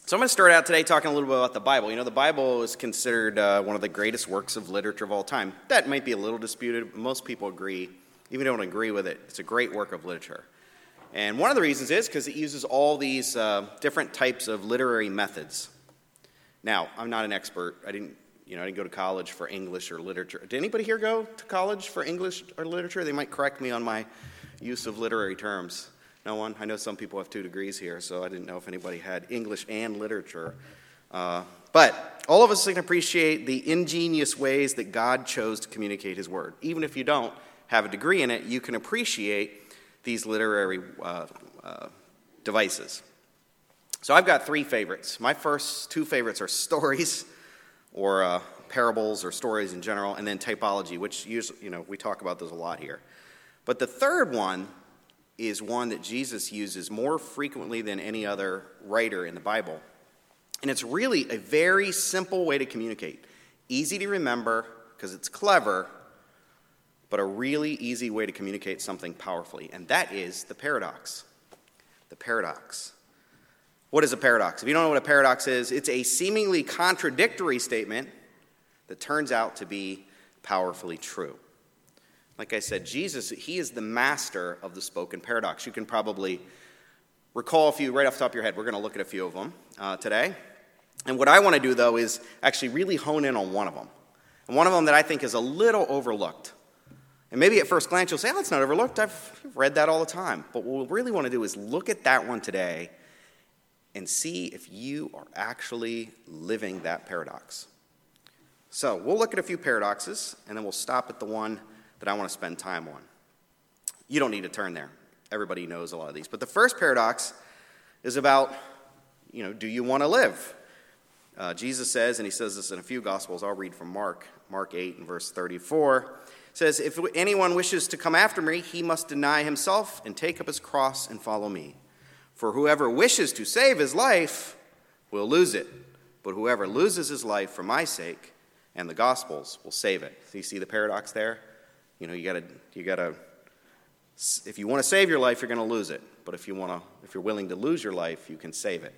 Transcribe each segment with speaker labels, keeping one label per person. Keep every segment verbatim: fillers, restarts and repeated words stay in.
Speaker 1: So I'm going to start out today talking a little bit about the Bible. You know, the Bible is considered uh, one of the greatest works of literature of all time. That might be a little disputed, but most people agree. Even if they don't agree with it, it's a great work of literature. And one of the reasons is because it uses all these uh, different types of literary methods. Now, I'm not an expert. I didn't, you know, I didn't go to college for English or literature. Did anybody here go to college for English or literature? They might correct me on my use of literary terms. No one? I know some people have two degrees here, so I didn't know if anybody had English and literature. Uh, but all of us can appreciate the ingenious ways that God chose to communicate his word. Even if you don't have a degree in it, you can appreciate these literary uh, uh, devices. So I've got three favorites. My first two favorites are stories, or uh, parables, or stories in general, and then typology, which usually, you know, we talk about those a lot here. But the third one is one that Jesus uses more frequently than any other writer in the Bible. And it's really a very simple way to communicate. Easy to remember because it's clever, but a really easy way to communicate something powerfully. And that is the paradox. The paradox. What is a paradox? If you don't know what a paradox is, it's a seemingly contradictory statement that turns out to be powerfully true. Like I said, Jesus, he is the master of the spoken paradox. You can probably recall a few right off the top of your head. We're going to look at a few of them uh, today. And what I want to do, though, is actually really hone in on one of them. And one of them that I think is a little overlooked. And maybe at first glance you'll say, oh, that's not overlooked. I've read that all the time. But what we really want to do is look at that one today and see if you are actually living that paradox. So we'll look at a few paradoxes, and then we'll stop at the one that I want to spend time on. You don't need to turn there. Everybody knows a lot of these. But the first paradox is about, you know, do you want to live? Uh, Jesus says, and he says this in a few Gospels. I'll read from Mark, Mark eight and verse thirty-four. It says, if anyone wishes to come after me, he must deny himself and take up his cross and follow me. For whoever wishes to save his life will lose it. But whoever loses his life for my sake and the Gospels will save it. So you see the paradox there? You know, you gotta, you gotta. If you want to save your life, you're going to lose it. But if you want to, if you're willing to lose your life, you can save it.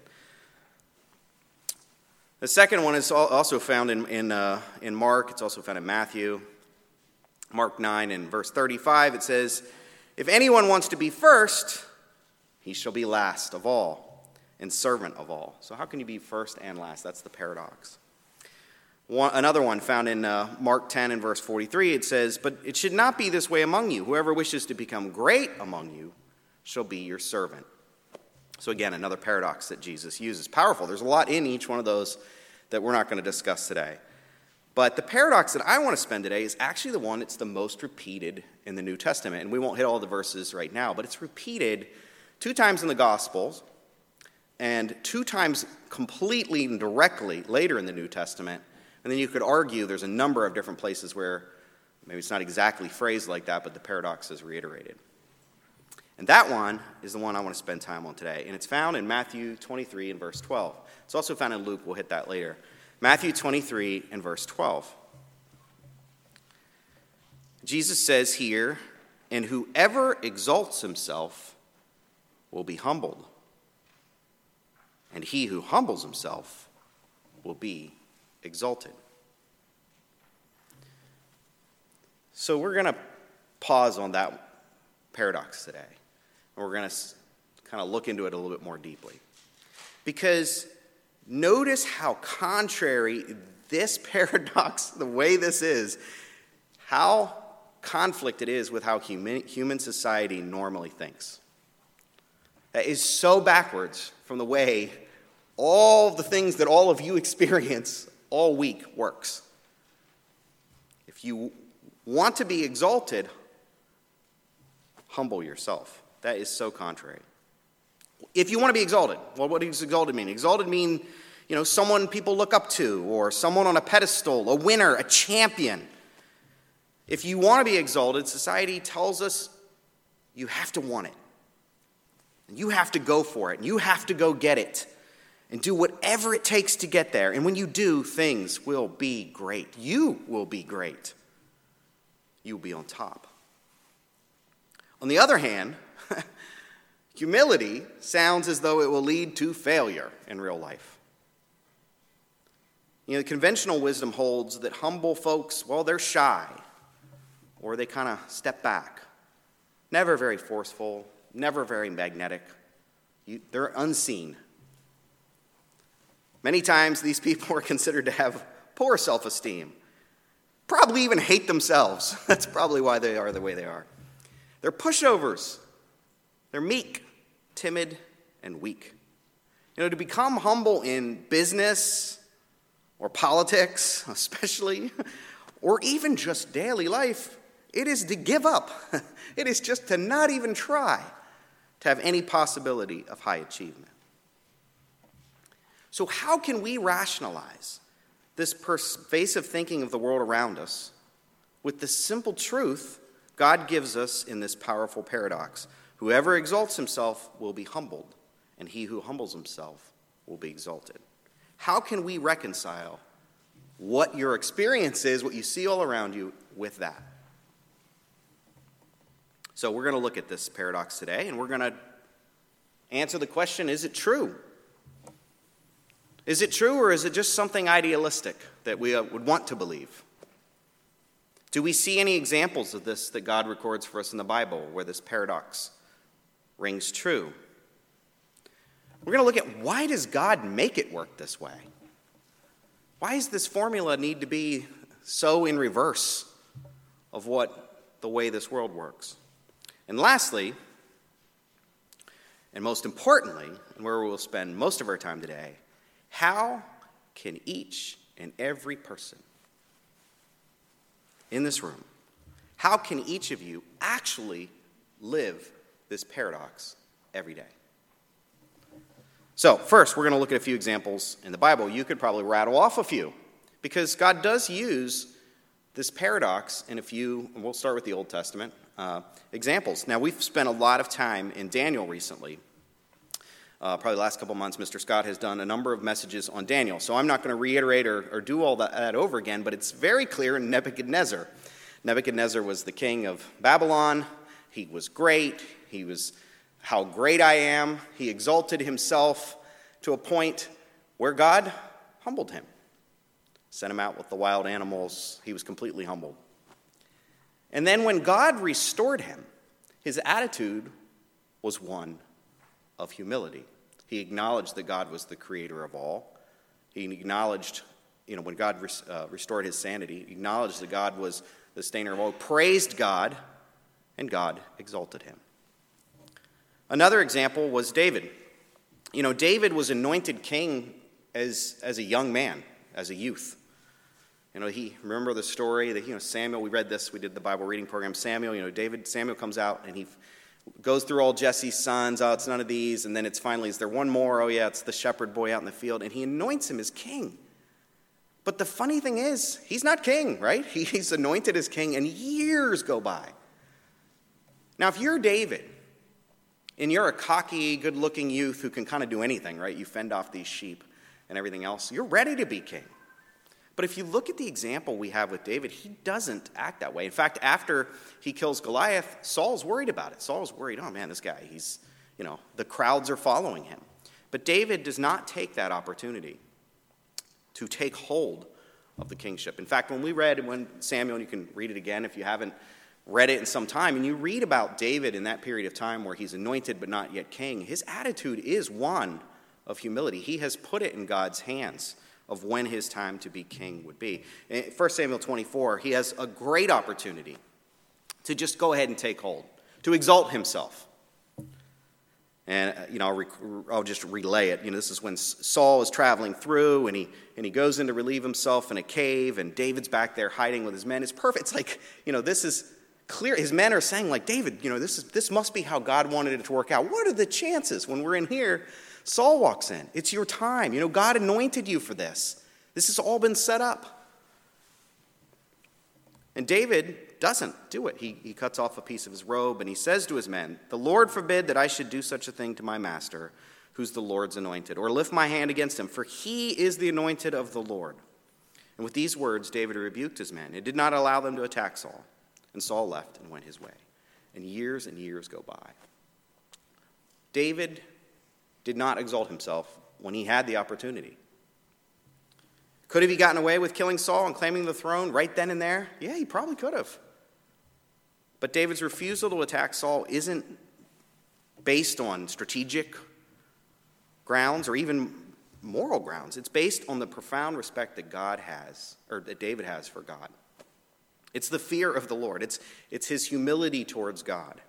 Speaker 1: The second one is also found in in, uh, in Mark. It's also found in Matthew. Mark nine and verse thirty-five. It says, "If anyone wants to be first, he shall be last of all, and servant of all." So how can you be first and last? That's the paradox. One, another one found in uh, Mark ten and verse forty-three, it says, "But it should not be this way among you. Whoever wishes to become great among you shall be your servant." So again, another paradox that Jesus uses. Powerful. There's a lot in each one of those that we're not going to discuss today. But the paradox that I want to spend today is actually the one that's the most repeated in the New Testament. And we won't hit all the verses right now, but it's repeated two times in the Gospels and two times completely and directly later in the New Testament. And then you could argue there's a number of different places where maybe it's not exactly phrased like that, but the paradox is reiterated. And that one is the one I want to spend time on today. And it's found in Matthew twenty-three and verse twelve. It's also found in Luke. We'll hit that later. Matthew twenty-three and verse twelve. Jesus says here, "And whoever exalts himself will be humbled, and he who humbles himself will be exalted." So we're going to pause on that paradox today. And we're going to kind of look into it a little bit more deeply. Because notice how contrary this paradox, the way this is, how conflict it is with how human, human society normally thinks. That is so backwards from the way all the things that all of you experience all week works. If you want to be exalted, humble yourself. That is so contrary. If you want to be exalted, well, what does exalted mean? Exalted mean, you know, someone people look up to, or someone on a pedestal, a winner, a champion. If you want to be exalted, society tells us you have to want it. And you have to go for it. And you have to go get it. And do whatever it takes to get there. And when you do, things will be great. You will be great. You will be on top. On the other hand, Humility sounds as though it will lead to failure in real life. You know, the conventional wisdom holds that humble folks, well, they're shy, or they kind of step back. Never very forceful, never very magnetic. You, they're unseen. Many times these people are considered to have poor self-esteem, probably even hate themselves. That's probably why they are the way they are. They're pushovers. They're meek, timid, and weak. You know, to become humble in business or politics, especially, or even just daily life, it is to give up. It is just to not even try to have any possibility of high achievement. So how can we rationalize this pervasive thinking of the world around us with the simple truth God gives us in this powerful paradox? Whoever exalts himself will be humbled, and he who humbles himself will be exalted. How can we reconcile what your experience is, what you see all around you, with that? So we're going to look at this paradox today, and we're going to answer the question, is it true? Is it true, or is it just something idealistic that we would want to believe? Do we see any examples of this that God records for us in the Bible where this paradox rings true? We're going to look at, why does God make it work this way? Why does this formula need to be so in reverse of what the way this world works? And lastly, and most importantly, and where we'll spend most of our time today, how can each and every person in this room, how can each of you actually live this paradox every day? So first, we're going to look at a few examples in the Bible. You could probably rattle off a few, because God does use this paradox in a few, and we'll start with the Old Testament, uh, examples. Now, we've spent a lot of time in Daniel recently. Uh, probably the last couple months, Mister Scott has done a number of messages on Daniel. So I'm not going to reiterate or, or do all that, that over again, but it's very clear in Nebuchadnezzar. Nebuchadnezzar was the king of Babylon. He was great. He was, how great I am. He exalted himself to a point where God humbled him. Sent him out with the wild animals. He was completely humbled. And then when God restored him, his attitude was one of humility. He acknowledged that God was the creator of all. He acknowledged, you know, when God res- uh, restored his sanity, he acknowledged that God was the sustainer of all, praised God, and God exalted him. Another example was David. You know, David was anointed king as, as a young man, as a youth. You know, he, remember the story that, you know, Samuel, we read this, we did the Bible reading program, Samuel, you know, David, Samuel comes out and he goes through all Jesse's sons. Oh, it's none of these. And then it's finally, is there one more? Oh, yeah, it's the shepherd boy out in the field. And he anoints him as king. But the funny thing is, he's not king, right? He's anointed as king, and years go by. Now, if you're David, and you're a cocky, good-looking youth who can kind of do anything, right? You fend off these sheep and everything else. You're ready to be king. But if you look at the example we have with David, he doesn't act that way. In fact, after he kills Goliath, Saul's worried about it. Saul's worried, oh man, this guy, he's, you know, the crowds are following him. But David does not take that opportunity to take hold of the kingship. In fact, when we read, when Samuel, and you can read it again if you haven't read it in some time, and you read about David in that period of time where he's anointed but not yet king, his attitude is one of humility. He has put it in God's hands of when his time to be king would be. In First Samuel twenty-four, he has a great opportunity to just go ahead and take hold, to exalt himself. And, you know, I'll, rec- I'll just relay it. You know, this is when Saul is traveling through, and he and he goes in to relieve himself in a cave, and David's back there hiding with his men. It's perfect. It's like, you know, this is clear. His men are saying, like, David, you know, this is this must be how God wanted it to work out. What are the chances when we're in here? Saul walks in. It's your time. You know, God anointed you for this. This has all been set up. And David doesn't do it. He, he cuts off a piece of his robe and he says to his men, "The Lord forbid that I should do such a thing to my master, who's the Lord's anointed, or lift my hand against him, for he is the anointed of the Lord." And with these words, David rebuked his men and did not allow them to attack Saul. And Saul left and went his way. And years and years go by. David did not exalt himself when he had the opportunity. Could have he gotten away with killing Saul and claiming the throne right then and there? Yeah, he probably could have. But David's refusal to attack Saul isn't based on strategic grounds or even moral grounds. It's based on the profound respect that God has, or that David has for God. It's the fear of the Lord. It's, it's his humility towards God.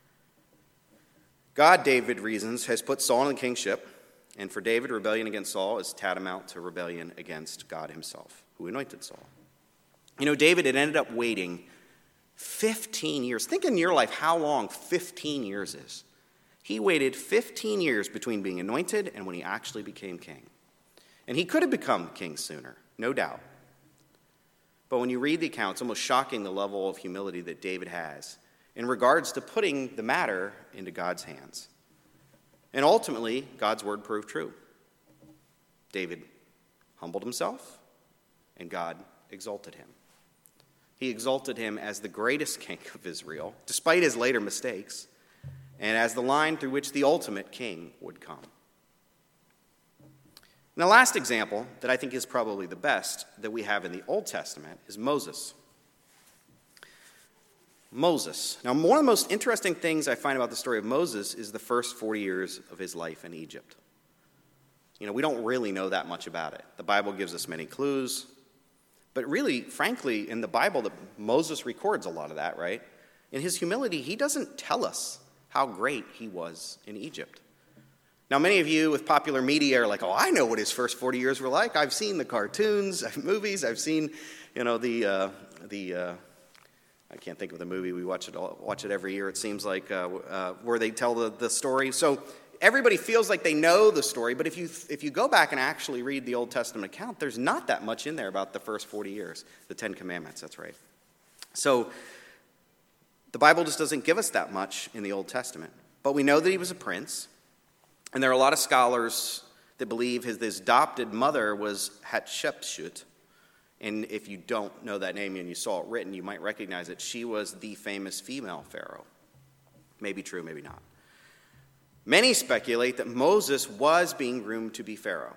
Speaker 1: God, David reasons, has put Saul in the kingship, and for David, rebellion against Saul is tantamount to rebellion against God himself, who anointed Saul. You know, David had ended up waiting fifteen years. Think in your life how long fifteen years is. He waited fifteen years between being anointed and when he actually became king. And he could have become king sooner, no doubt. But when you read the account, it's almost shocking the level of humility that David has in regards to putting the matter into God's hands. And ultimately, God's word proved true. David humbled himself, and God exalted him. He exalted him as the greatest king of Israel, despite his later mistakes, and as the line through which the ultimate king would come. And the last example that I think is probably the best that we have in the Old Testament is Moses. Moses. Now, one of the most interesting things I find about the story of Moses is the first forty years of his life in Egypt. You know, we don't really know that much about it. The Bible gives us many clues. But really, frankly, in the Bible, the, Moses records a lot of that, right? In his humility, he doesn't tell us how great he was in Egypt. Now, many of you with popular media are like, oh, I know what his first forty years were like. I've seen the cartoons, movies. I've seen, you know, the, uh, the uh, I can't think of the movie. We watch it all, watch it every year, it seems like, uh, uh, where they tell the, the story. So everybody feels like they know the story, but if you if you go back and actually read the Old Testament account, there's not that much in there about the first forty years, the Ten Commandments, that's right. So the Bible just doesn't give us that much in the Old Testament. But we know that he was a prince, and there are a lot of scholars that believe his, his adopted mother was Hatshepsut. And if you don't know that name and you saw it written, you might recognize it. She was the famous female pharaoh. Maybe true, maybe not. Many speculate that Moses was being groomed to be Pharaoh,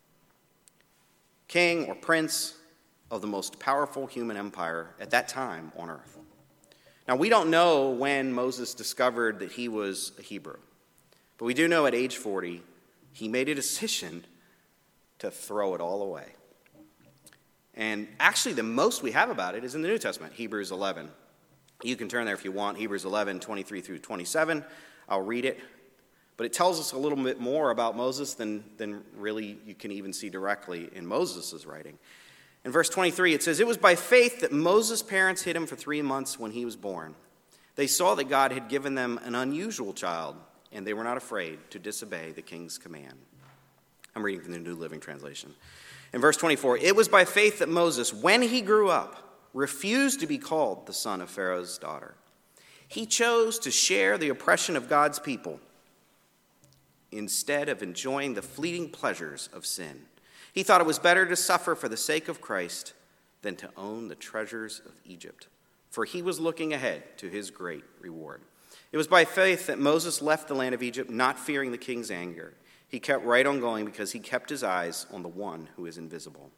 Speaker 1: king or prince of the most powerful human empire at that time on earth. Now, we don't know when Moses discovered that he was a Hebrew, but we do know at age forty, he made a decision to throw it all away. And actually, the most we have about it is in the New Testament, Hebrews eleven. You can turn there if you want, Hebrews eleven, twenty-three through twenty-seven. I'll read it. But it tells us a little bit more about Moses than, than really you can even see directly in Moses' writing. In verse twenty-three, it says, "It was by faith that Moses' parents hid him for three months when he was born. They saw that God had given them an unusual child, and they were not afraid to disobey the king's command." I'm reading from the New Living Translation. In verse twenty-four, "It was by faith that Moses, when he grew up, refused to be called the son of Pharaoh's daughter. He chose to share the oppression of God's people instead of enjoying the fleeting pleasures of sin. He thought it was better to suffer for the sake of Christ than to own the treasures of Egypt, for he was looking ahead to his great reward. It was by faith that Moses left the land of Egypt, not fearing the king's anger. He kept right on going because he kept his eyes on the one who is invisible."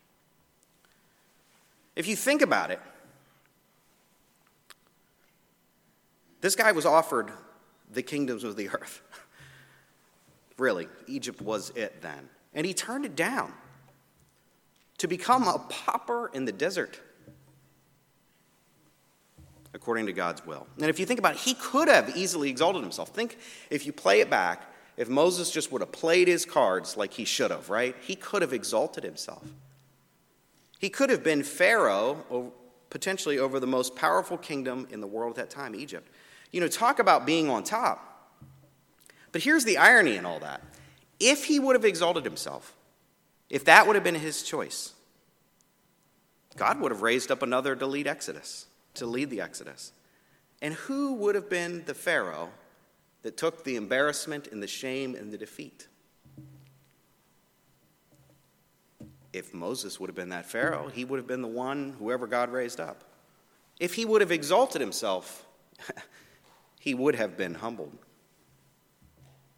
Speaker 1: If you think about it, this guy was offered the kingdoms of the earth. Really, Egypt was it then. And he turned it down to become a pauper in the desert, according to God's will. And if you think about it, he could have easily exalted himself. Think, if you play it back, if Moses just would have played his cards like he should have, right? He could have exalted himself. He could have been Pharaoh, potentially over the most powerful kingdom in the world at that time, Egypt. You know, talk about being on top. But here's the irony in all that. If he would have exalted himself, if that would have been his choice, God would have raised up another to lead Exodus, to lead the Exodus. And who would have been the Pharaoh that took the embarrassment and the shame and the defeat? If Moses would have been that Pharaoh, he would have been the one whoever God raised up. If he would have exalted himself, he would have been humbled.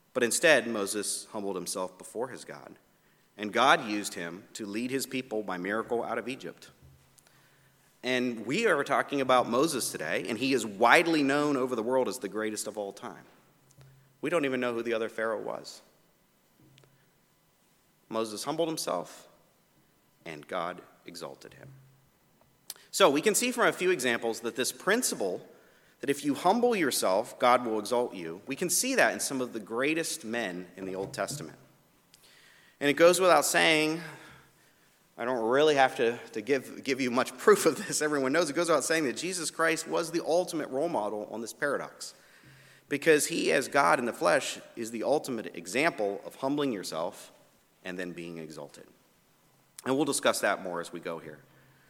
Speaker 1: But instead, Moses humbled himself before his God, and God used him to lead his people by miracle out of Egypt. And we are talking about Moses today, and he is widely known over the world as the greatest of all time. We don't even know who the other Pharaoh was. Moses humbled himself, and God exalted him. So we can see from a few examples that this principle, that if you humble yourself, God will exalt you, we can see that in some of the greatest men in the Old Testament. And it goes without saying, I don't really have to, to give, give you much proof of this. Everyone knows it goes without saying that Jesus Christ was the ultimate role model on this paradox. Because he, as God in the flesh, is the ultimate example of humbling yourself and then being exalted. And we'll discuss that more as we go here.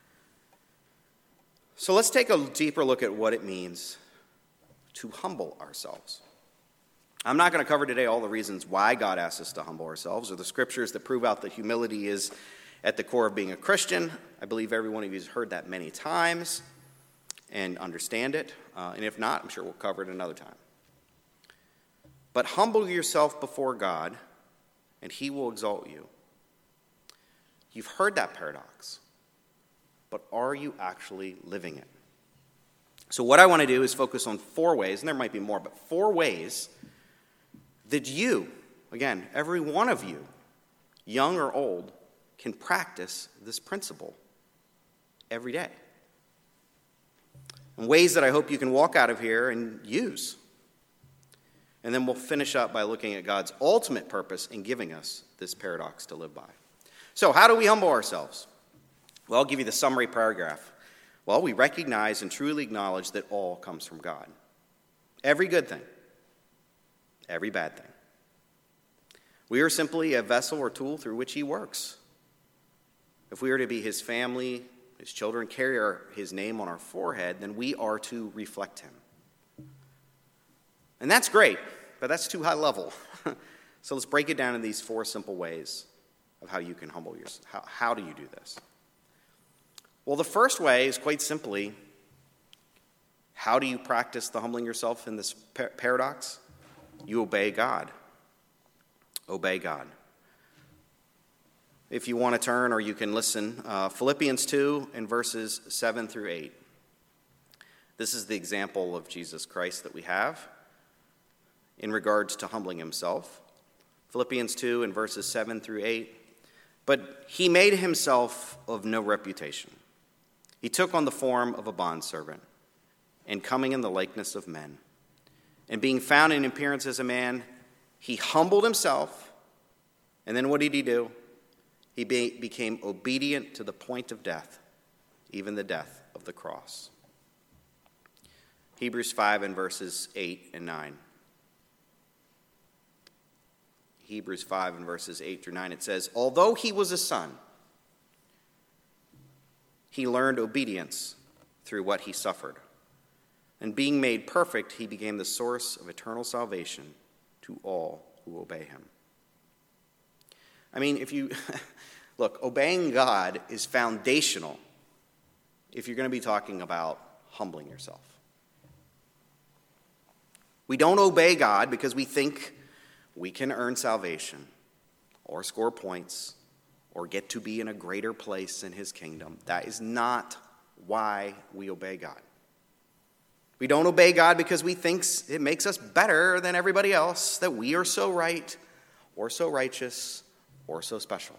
Speaker 1: So let's take a deeper look at what it means to humble ourselves. I'm not going to cover today all the reasons why God asks us to humble ourselves or the scriptures that prove out that humility is at the core of being a Christian. I believe every one of you has heard that many times and understand it. Uh, and if not, I'm sure we'll cover it another time. But humble yourself before God, and he will exalt you. You've heard that paradox, but are you actually living it? So what I want to do is focus on four ways, and there might be more, but four ways that you, again, every one of you, young or old, can practice this principle every day. And ways that I hope you can walk out of here and use. And then we'll finish up by looking at God's ultimate purpose in giving us this paradox to live by. So how do we humble ourselves? Well, I'll give you the summary paragraph. Well, we recognize and truly acknowledge that all comes from God. Every good thing. Every bad thing. We are simply a vessel or tool through which he works. If we are to be his family, his children, carry our, his name on our forehead, then we are to reflect him. And that's great, but that's too high level. So let's break it down in these four simple ways of how you can humble yourself. How, how do you do this? Well, the first way is quite simply, how do you practice the humbling yourself in this par- paradox? You obey God. Obey God. If you want to turn or you can listen, uh, Philippians two and verses seven through eight. This is the example of Jesus Christ that we have in regards to humbling himself. Philippians two and verses seven through eight. But he made himself of no reputation. He took on the form of a bondservant, and coming in the likeness of men. And being found in appearance as a man, he humbled himself. And then what did he do? He be- became obedient to the point of death, even the death of the cross. Hebrews five and verses eight and nine. Hebrews five and verses eight through nine, it says, although he was a son, he learned obedience through what he suffered. And being made perfect, he became the source of eternal salvation to all who obey him. I mean, if you, look, obeying God is foundational if you're going to be talking about humbling yourself. We don't obey God because we think we can earn salvation or score points or get to be in a greater place in his kingdom. That is not why we obey God. We don't obey God because we think it makes us better than everybody else, that we are so right or so righteous or so special.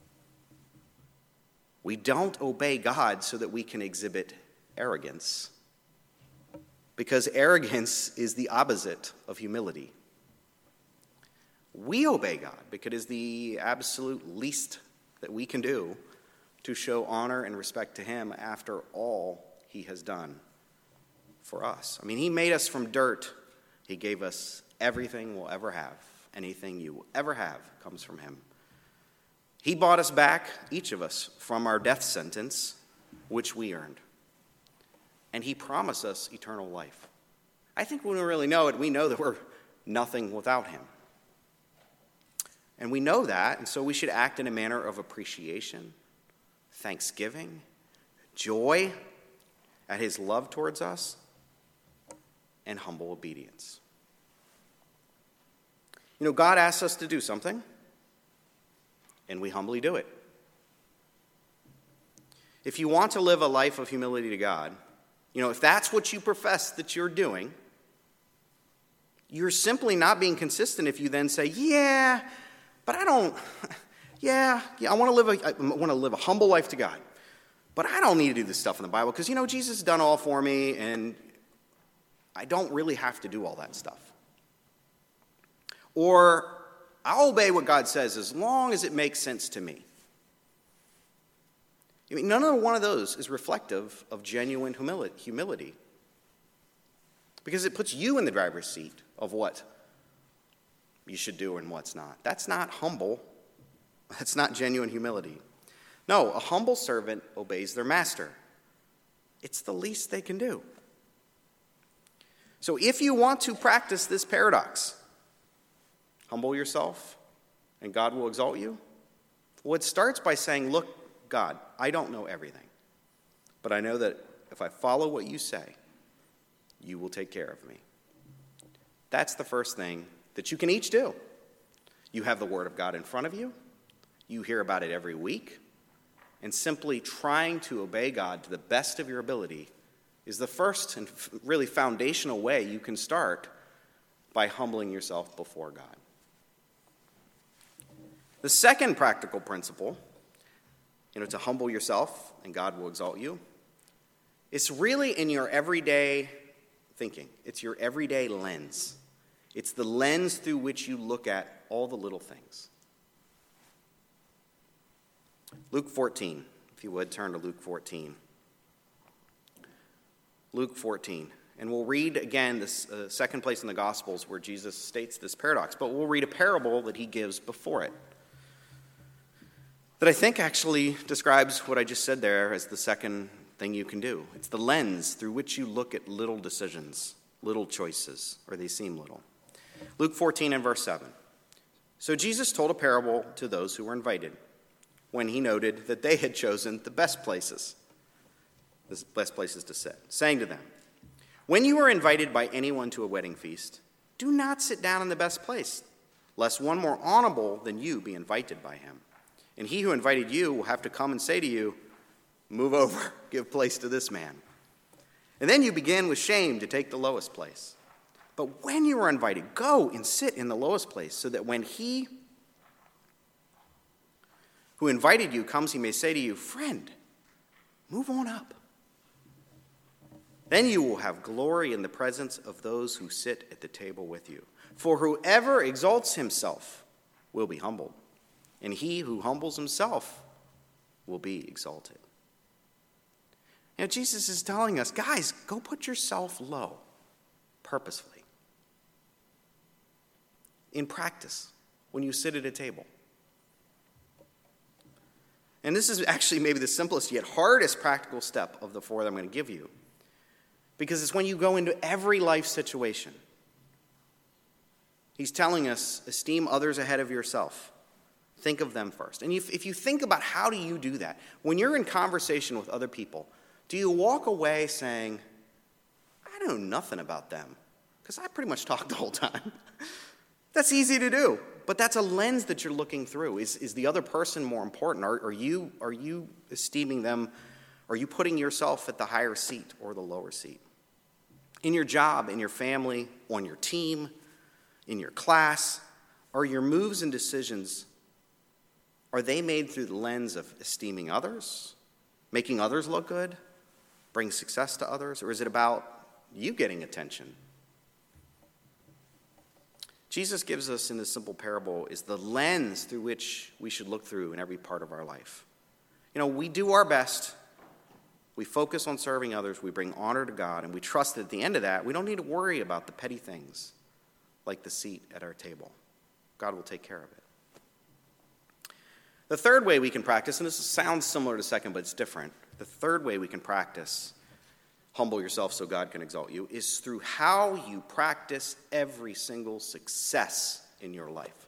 Speaker 1: We don't obey God so that we can exhibit arrogance, because arrogance is the opposite of humility. We obey God because it is the absolute least that we can do to show honor and respect to him after all he has done for us. I mean, he made us from dirt. He gave us everything we'll ever have. Anything you will ever have comes from him. He bought us back, each of us, from our death sentence, which we earned. And he promised us eternal life. I think when we really know it, we know that we're nothing without him. And we know that, and so we should act in a manner of appreciation, thanksgiving, joy at his love towards us, and humble obedience. You know, God asks us to do something, and we humbly do it. If you want to live a life of humility to God, you know, if that's what you profess that you're doing, you're simply not being consistent if you then say, yeah, but I don't, yeah, yeah, I want to live a, I want to live a humble life to God, but I don't need to do this stuff in the Bible because, you know, Jesus has done all for me, and I don't really have to do all that stuff. Or I'll obey what God says as long as it makes sense to me. I mean, none of one of those is reflective of genuine humility, because it puts you in the driver's seat of what you should do and what's not. That's not humble. That's not genuine humility. No, a humble servant obeys their master. It's the least they can do. So if you want to practice this paradox, humble yourself and God will exalt you, well, it starts by saying, look, God, I don't know everything, but I know that if I follow what you say, you will take care of me. That's the first thing that you can each do. You have the Word of God in front of you. You hear about it every week. And simply trying to obey God to the best of your ability is the first and really foundational way you can start by humbling yourself before God. The second practical principle, you know, to humble yourself and God will exalt you, it's really in your everyday thinking. It's your everyday lens. It's the lens through which you look at all the little things. Luke fourteen, if you would, turn to Luke fourteen. Luke fourteen. And we'll read again this uh, second place in the Gospels where Jesus states this paradox, but we'll read a parable that he gives before it, that I think actually describes what I just said there as the second thing you can do. It's the lens through which you look at little decisions, little choices, or they seem little. Luke fourteen and verse seven. So Jesus told a parable to those who were invited when he noted that they had chosen the best places, the best places to sit, saying to them, when you are invited by anyone to a wedding feast, do not sit down in the best place, lest one more honorable than you be invited by him. And he who invited you will have to come and say to you, move over, give place to this man. And then you begin with shame to take the lowest place. But when you are invited, go and sit in the lowest place, so that when he who invited you comes, he may say to you, friend, move on up. Then you will have glory in the presence of those who sit at the table with you. For whoever exalts himself will be humbled, and he who humbles himself will be exalted. You know, Jesus is telling us, guys, go put yourself low, purposefully. In practice, when you sit at a table. And this is actually maybe the simplest yet hardest practical step of the four that I'm going to give you. Because it's when you go into every life situation. He's telling us, esteem others ahead of yourself. Think of them first. And if, if you think about how do you do that, when you're in conversation with other people, do you walk away saying, I know nothing about them, because I pretty much talk the whole time? That's easy to do, but that's a lens that you're looking through. Is, is the other person more important? Are, are, you, are you esteeming them? Are you putting yourself at the higher seat or the lower seat? In your job, in your family, on your team, in your class, are your moves and decisions, are they made through the lens of esteeming others, making others look good, bring success to others, or is it about you getting attention? Jesus gives us in this simple parable is the lens through which we should look through in every part of our life. You know, we do our best. We focus on serving others. We bring honor to God, and we trust that at the end of that, we don't need to worry about the petty things like the seat at our table. God will take care of it. The third way we can practice, and this sounds similar to second, but it's different. The third way we can practice humble yourself so God can exalt you is through how you practice every single success in your life.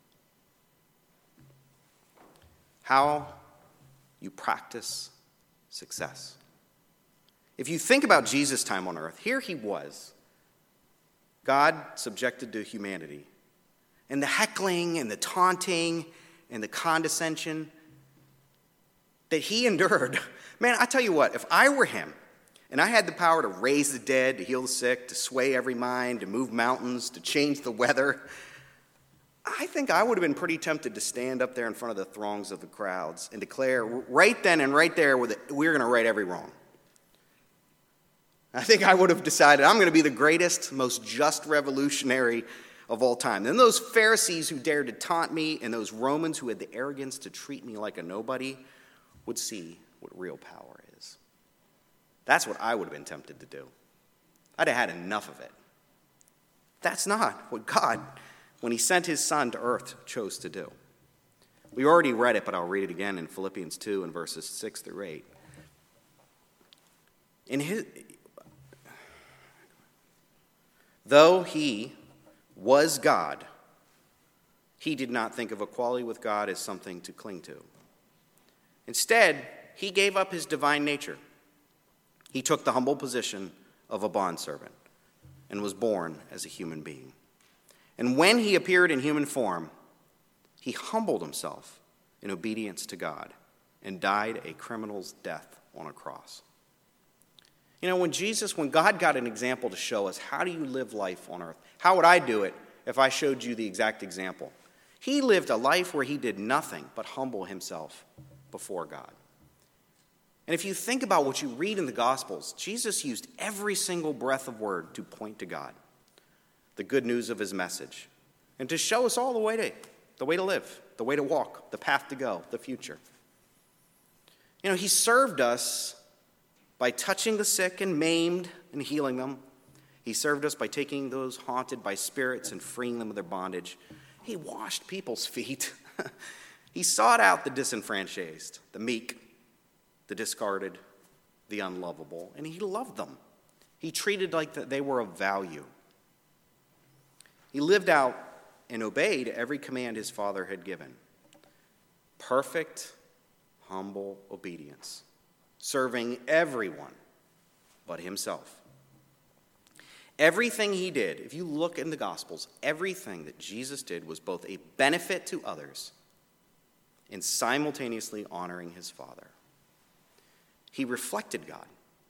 Speaker 1: How you practice success. If you think about Jesus' time on earth, here he was, God subjected to humanity, and the heckling and the taunting and the condescension that he endured. Man, I tell you what, if I were him and I had the power to raise the dead, to heal the sick, to sway every mind, to move mountains, to change the weather, I think I would have been pretty tempted to stand up there in front of the throngs of the crowds and declare right then and right there we're going to right every wrong. I think I would have decided I'm going to be the greatest, most just revolutionary of all time. Then those Pharisees who dared to taunt me and those Romans who had the arrogance to treat me like a nobody would see what real power is. That's what I would have been tempted to do. I'd have had enough of it. That's not what God, when he sent his son to earth, chose to do. We already read it, but I'll read it again in Philippians two and verses six through eight. In his, though he was God, he did not think of equality with God as something to cling to. Instead, he gave up his divine nature. He took the humble position of a bondservant and was born as a human being. And when he appeared in human form, he humbled himself in obedience to God and died a criminal's death on a cross. You know, when Jesus, when God got an example to show us, how do you live life on earth? How would I do it if I showed you the exact example? He lived a life where he did nothing but humble himself before God. And if you think about what you read in the Gospels, Jesus used every single breath of word to point to God, the good news of his message, and to show us all the way to, the way to live, the way to walk, the path to go, the future. You know, he served us by touching the sick and maimed and healing them. He served us by taking those haunted by spirits and freeing them of their bondage. He washed people's feet. He sought out the disenfranchised, the meek, the discarded, the unlovable, and he loved them. He treated like they were of value. He lived out and obeyed every command his Father had given. Perfect, humble obedience, serving everyone but himself. Everything he did, if you look in the Gospels, everything that Jesus did was both a benefit to others and simultaneously honoring his Father. He reflected God.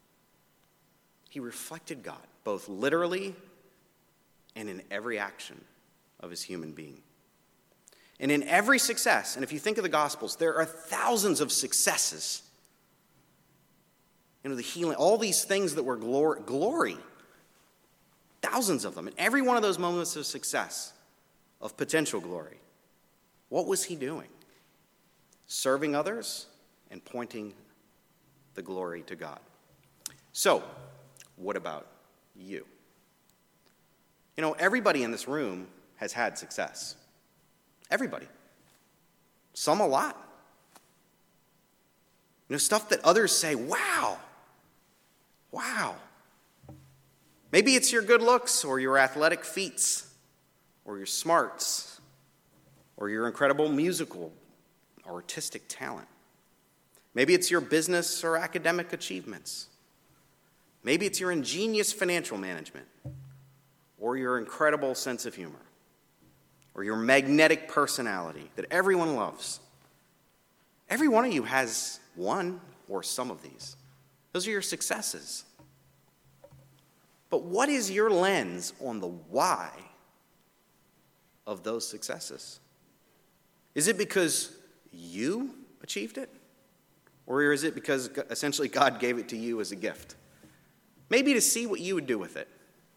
Speaker 1: He reflected God, both literally and in every action of his human being. And in every success, and if you think of the Gospels, there are thousands of successes. You know, the healing, all these things that were glory, glory, thousands of them. And every one of those moments of success, of potential glory, what was he doing? Serving others and pointing the glory to God. So, what about you? You know, everybody in this room has had success. Everybody. Some a lot. You know, stuff that others say, wow, wow. Maybe it's your good looks or your athletic feats or your smarts or your incredible musical or artistic talent. Maybe it's your business or academic achievements. Maybe it's your ingenious financial management or your incredible sense of humor or your magnetic personality that everyone loves. Every one of you has one or some of these. Those are your successes. But what is your lens on the why of those successes? Is it because you achieved it? Or is it because essentially God gave it to you as a gift? Maybe to see what you would do with it.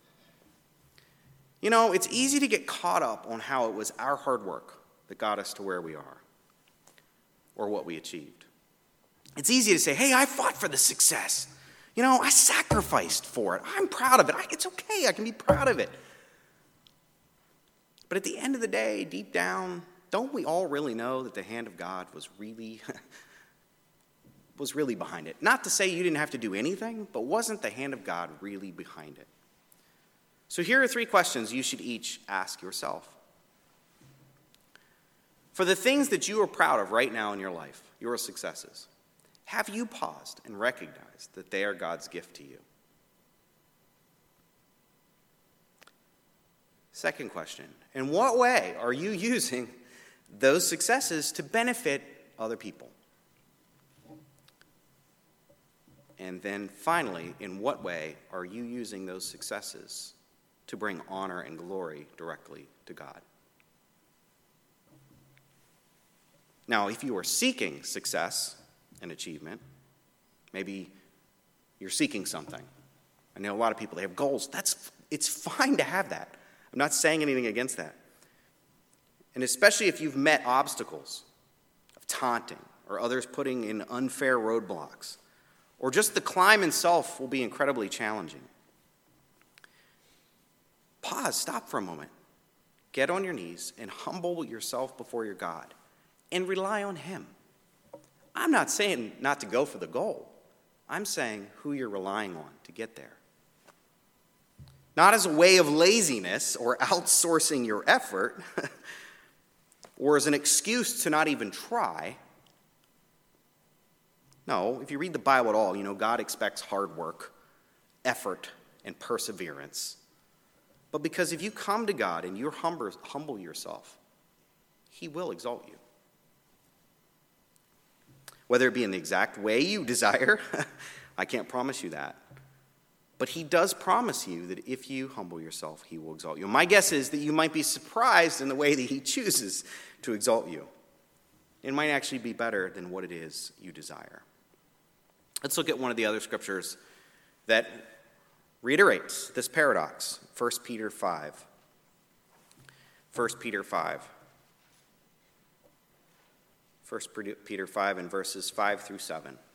Speaker 1: You know, it's easy to get caught up on how it was our hard work that got us to where we are or what we achieved. It's easy to say, hey, I fought for the success. You know, I sacrificed for it. I'm proud of it. I, it's okay. I can be proud of it. But at the end of the day, deep down, don't we all really know that the hand of God was really... was really behind it. Not to say you didn't have to do anything, but wasn't the hand of God really behind it? So here are three questions you should each ask yourself. For the things that you are proud of right now in your life, your successes, have you paused and recognized that they are God's gift to you? Second question, in what way are you using those successes to benefit other people? And then finally, in what way are you using those successes to bring honor and glory directly to God? Now, if you are seeking success and achievement, maybe you're seeking something. I know a lot of people, they have goals. That's, it's fine to have that. I'm not saying anything against that. And especially if you've met obstacles of taunting or others putting in unfair roadblocks, or just the climb itself will be incredibly challenging. Pause, stop for a moment. Get on your knees and humble yourself before your God and rely on him. I'm not saying not to go for the goal. I'm saying who you're relying on to get there. Not as a way of laziness or outsourcing your effort, or as an excuse to not even try. No, if you read the Bible at all, you know God expects hard work, effort, and perseverance. But because if you come to God and you humble, humble yourself, he will exalt you. Whether it be in the exact way you desire, I can't promise you that. But he does promise you that if you humble yourself, he will exalt you. My guess is that you might be surprised in the way that he chooses to exalt you. It might actually be better than what it is you desire. Let's look at one of the other scriptures that reiterates this paradox. First Peter five. First Peter five. First Peter five and verses five through seven. It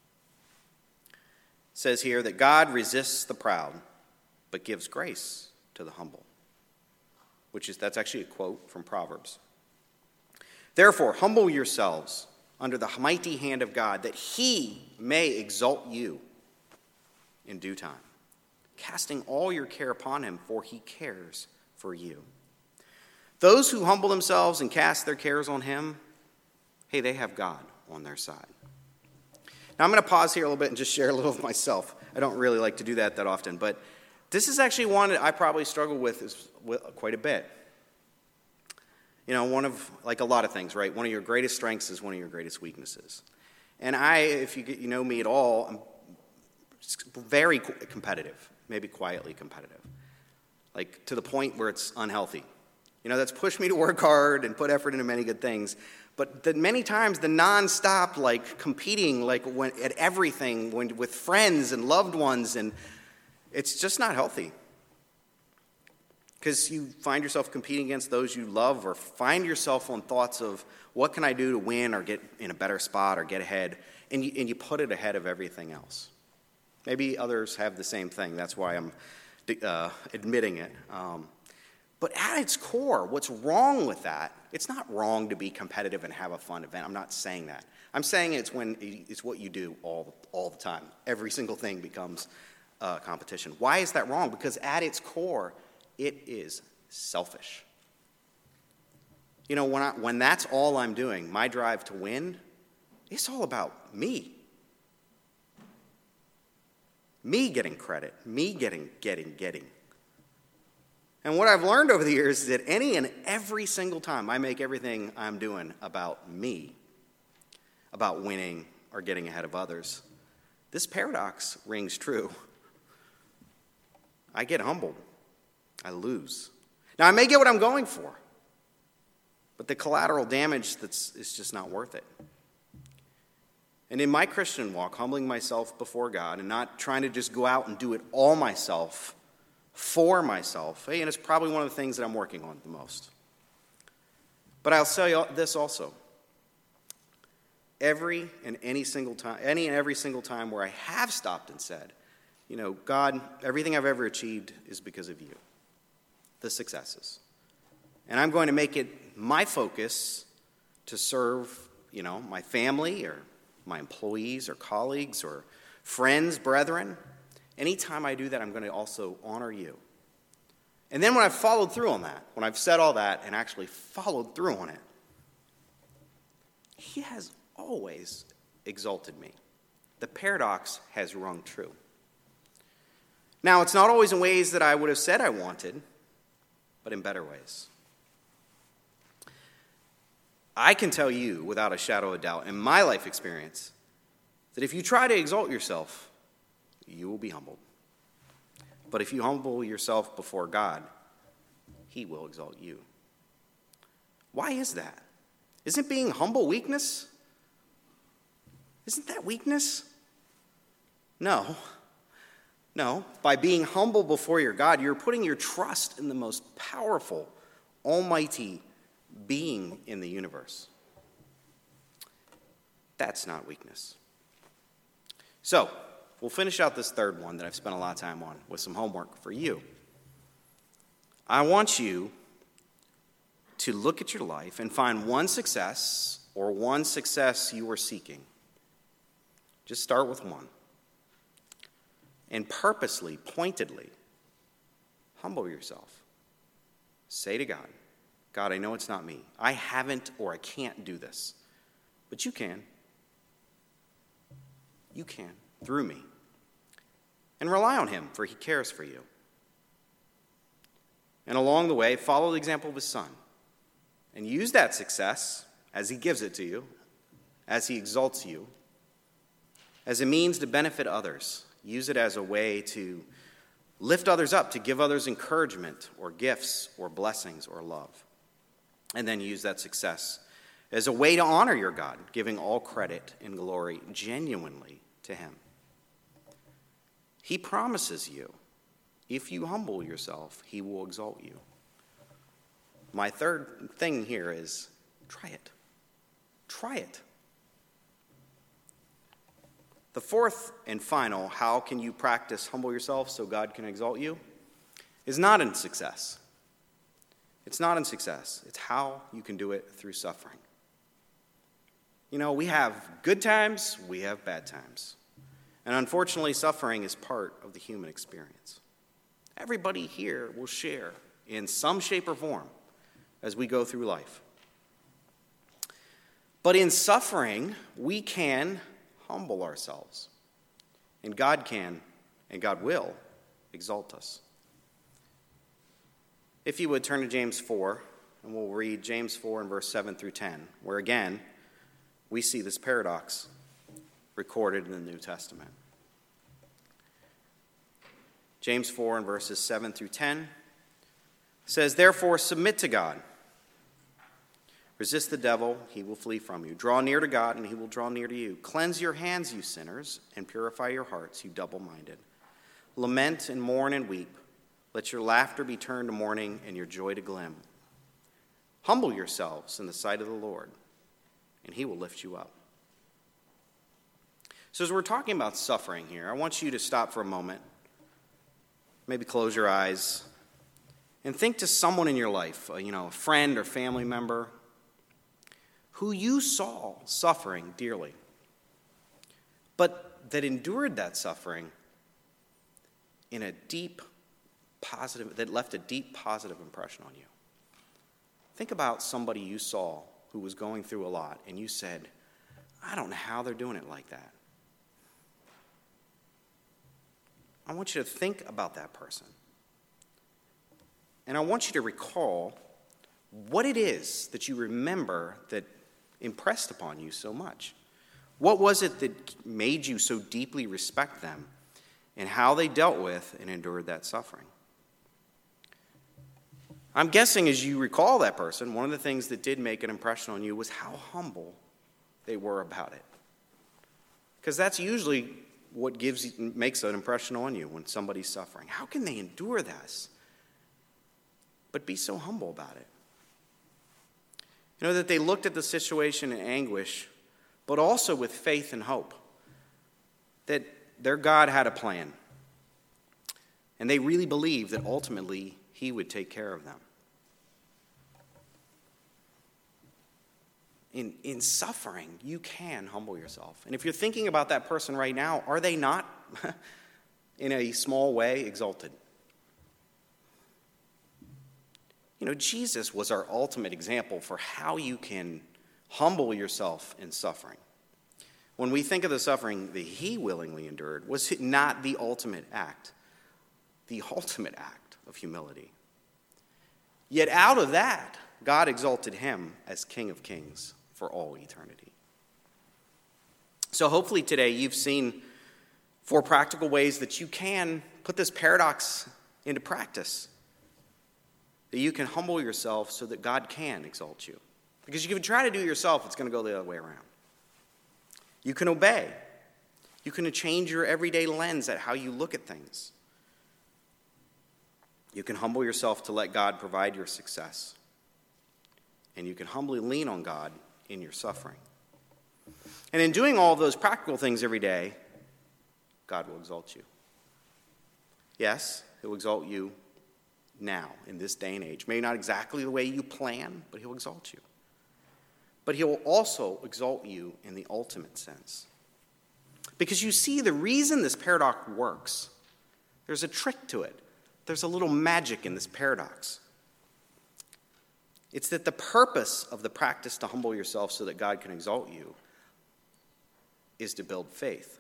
Speaker 1: says here that God resists the proud, but gives grace to the humble. Which is, that's actually a quote from Proverbs. Therefore, humble yourselves under the mighty hand of God, that he may exalt you in due time, casting all your care upon him, for he cares for you. Those who humble themselves and cast their cares on him, hey, they have God on their side. Now, I'm going to pause here a little bit and just share a little of myself. I don't really like to do that that often, but this is actually one that I probably struggle with, is, with quite a bit. You know, one of, like a lot of things, right? One of your greatest strengths is one of your greatest weaknesses. And I, if you, get, you know me at all, I'm very competitive, maybe quietly competitive. Like to the point where it's unhealthy. You know, that's pushed me to work hard and put effort into many good things. But the, many times the nonstop, like competing, like when, at everything when, with friends and loved ones, and it's just not healthy. Because you find yourself competing against those you love, or find yourself on thoughts of what can I do to win or get in a better spot or get ahead, and you, and you put it ahead of everything else. Maybe others have the same thing. That's why I'm uh, admitting it. Um, but at its core, what's wrong with that? It's not wrong to be competitive and have a fun event. I'm not saying that. I'm saying it's when it's what you do all all the time. Every single thing becomes uh, competition. Why is that wrong? Because at its core, it is selfish. You know, when I, when that's all I'm doing, my drive to win, it's all about me. Me getting credit, me getting, getting, getting. And what I've learned over the years is that any and every single time I make everything I'm doing about me, about winning or getting ahead of others, this paradox rings true. I get humbled. I lose. Now, I may get what I'm going for, but the collateral damage that's is just not worth it. And in my Christian walk, humbling myself before God and not trying to just go out and do it all myself, for myself, hey, and it's probably one of the things that I'm working on the most. But I'll tell you this also. Every and any single time, any and every single time where I have stopped and said, you know, God, everything I've ever achieved is because of you. The successes. And I'm going to make it my focus to serve, you know, my family or my employees or colleagues or friends, brethren. Anytime I do that, I'm going to also honor you. And then when I've followed through on that, when I've said all that and actually followed through on it, he has always exalted me. The paradox has rung true. Now, it's not always in ways that I would have said I wanted. but in better ways. I can tell you without a shadow of doubt in my life experience that if you try to exalt yourself, you will be humbled. But if you humble yourself before God, he will exalt you. Why is that? Isn't being humble weakness? Isn't that weakness? No. No. By being humble before your God, you're putting your trust in the most powerful, almighty being in the universe. That's not weakness. So, we'll finish out this third one that I've spent a lot of time on with some homework for you. I want you to look at your life and find one success or one success you are seeking. Just start with one. And purposely, pointedly, humble yourself. Say to God, God, I know it's not me. I haven't or I can't do this. But you can. You can, through me. And rely on him, for he cares for you. And along the way, follow the example of his son. And use that success as he gives it to you, as he exalts you, as a means to benefit others. Use it as a way to lift others up, to give others encouragement or gifts or blessings or love. And then use that success as a way to honor your God, giving all credit and glory genuinely to him. He promises you, if you humble yourself, he will exalt you. My third thing here is try it. Try it. The fourth and final, how can you practice humble yourself so God can exalt you, is not in success. It's not in success. It's how you can do it through suffering. You know, we have good times, we have bad times. And unfortunately, suffering is part of the human experience. Everybody here will share in some shape or form as we go through life. But in suffering, we can humble ourselves. And God can, and God will, exalt us. If you would turn to James four, and we'll read James four and verse seven through ten, where again, we see this paradox recorded in the New Testament. James four and verses seven through ten says, "Therefore submit to God. Resist the devil, he will flee from you. Draw near to God, and he will draw near to you. Cleanse your hands, you sinners, and purify your hearts, you double-minded. Lament and mourn and weep. Let your laughter be turned to mourning and your joy to gloom. Humble yourselves in the sight of the Lord, and he will lift you up." So as we're talking about suffering here, I want you to stop for a moment, maybe close your eyes, and think to someone in your life, you know, a friend or family member, who you saw suffering dearly, but that endured that suffering in a deep positive, that left a deep positive impression on you. Think about somebody you saw who was going through a lot, and you said, I don't know how they're doing it like that. I want you to think about that person. And I want you to recall what it is that you remember that impressed upon you so much. What was it that made you so deeply respect them, and how they dealt with and endured that suffering? I'm guessing as you recall that person, one of the things that did make an impression on you was how humble they were about it. Because that's usually what gives makes an impression on you when somebody's suffering. How can they endure this, but be so humble about it? You know, that they looked at the situation in anguish, but also with faith and hope. That their God had a plan. And they really believed that ultimately he would take care of them. In, in suffering, you can humble yourself. And if you're thinking about that person right now, are they not, in a small way, exalted? You know, Jesus was our ultimate example for how you can humble yourself in suffering. When we think of the suffering that he willingly endured, was it not the ultimate act, the ultimate act of humility? Yet out of that, God exalted him as King of Kings for all eternity. So hopefully today you've seen four practical ways that you can put this paradox into practice. That you can humble yourself so that God can exalt you. Because you can try to do it yourself, it's going to go the other way around. You can obey. You can change your everyday lens at how you look at things. You can humble yourself to let God provide your success. And you can humbly lean on God in your suffering. And in doing all of those practical things every day, God will exalt you. Yes, he'll exalt you now, in this day and age. Maybe not exactly the way you plan, but he'll exalt you. But he will also exalt you in the ultimate sense. Because you see, the reason this paradox works, there's a trick to it. There's a little magic in this paradox. It's that the purpose of the practice to humble yourself so that God can exalt you is to build faith.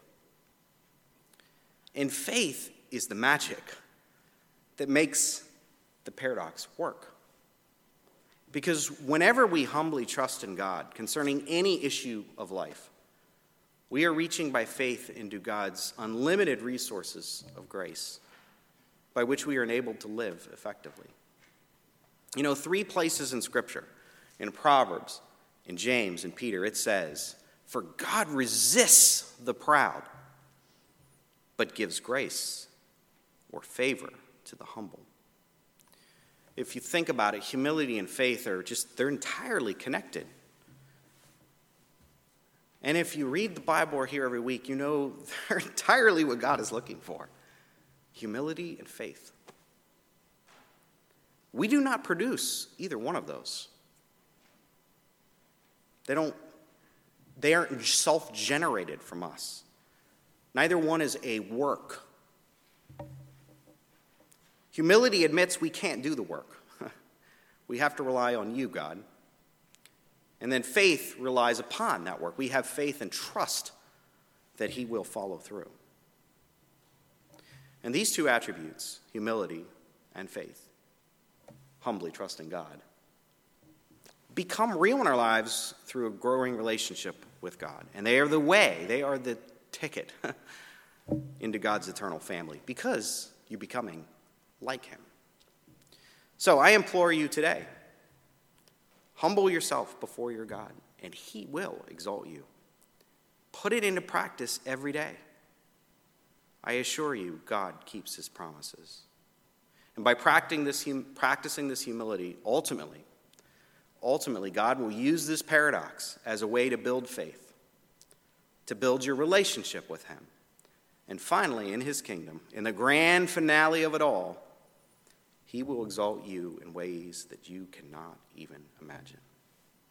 Speaker 1: And faith is the magic that makes the paradox work. Because whenever we humbly trust in God concerning any issue of life, we are reaching by faith into God's unlimited resources of grace, by which we are enabled to live effectively. You know, three places in Scripture, in Proverbs, in James, and Peter, it says, "For God resists the proud, but gives grace or favor to the humble." If you think about it, humility and faith are just, they're entirely connected. And if you read the Bible or hear every week, you know they're entirely what God is looking for. Humility and faith. We do not produce either one of those. They don't, they aren't self-generated from us. Neither one is a work. Humility admits we can't do the work. We have to rely on you, God. And then faith relies upon that work. We have faith and trust that he will follow through. And these two attributes, humility and faith, humbly trusting God, become real in our lives through a growing relationship with God. And they are the way, they are the ticket into God's eternal family, because you're becoming like him. So I implore you today, humble yourself before your God, and he will exalt you. Put it into practice every day. I assure you, God keeps his promises. And by practicing this, hum- practicing this humility, ultimately, ultimately, God will use this paradox as a way to build faith, to build your relationship with him. And finally, in his kingdom, in the grand finale of it all, he will exalt you in ways that you cannot even imagine.